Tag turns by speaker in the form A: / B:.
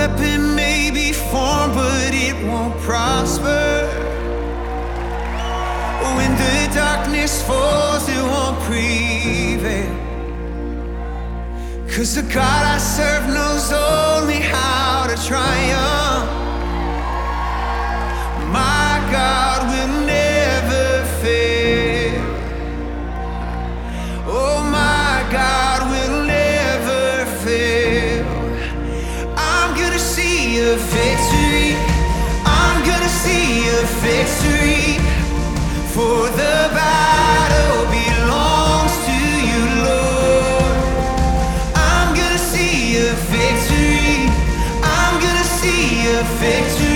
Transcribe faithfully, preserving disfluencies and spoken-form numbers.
A: weapon may be formed, but it won't prosper. When the darkness falls, it won't prevail. 'Cause the God I serve knows only how to triumph. My God will never fail. Oh, my God will never fail. I'm gonna see a victory. I'm gonna see a victory. For the battle belongs to you, Lord. I'm gonna see a victory. I'm gonna see a victory.